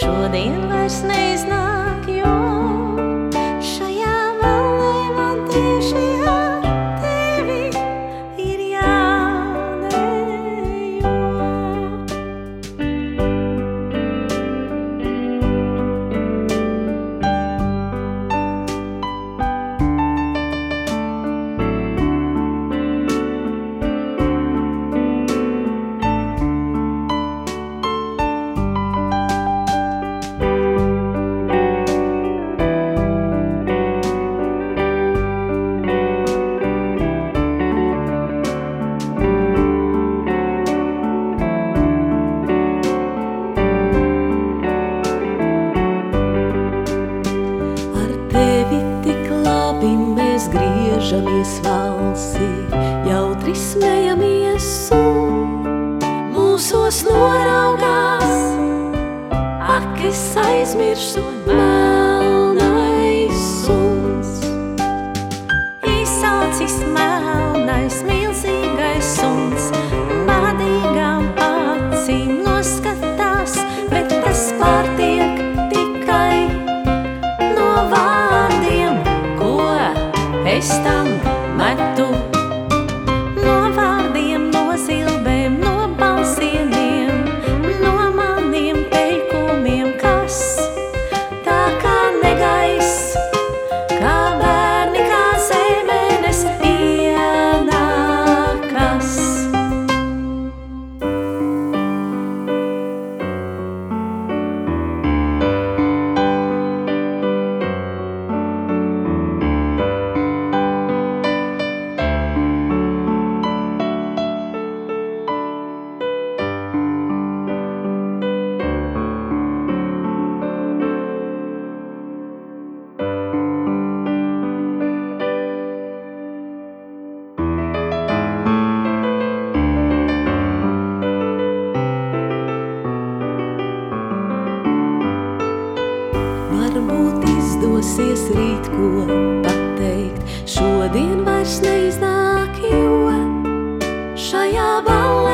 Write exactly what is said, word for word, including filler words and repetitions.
šodien vairs neiznāk, jo šajā vallē man tieši ar tevi ir jādejo. Griežamies valsī, jautri smejamies un mūsos noraugās akis aizmirst un melnais suns. Izsaucis melnais milzīgais suns, bādīgām acīm noskatās, bet tas pārtiek tikai no vārdiem, ko es tam metu. No vārdiem, no zilbēm, no balsieniem, no maniem teikumiem, kas tā kā negaiss, kā bērni, kā zemenes ienākas. Varbūt izdosies rīt ko pateikt, šodien vairs neiznāk, jo šajā ballē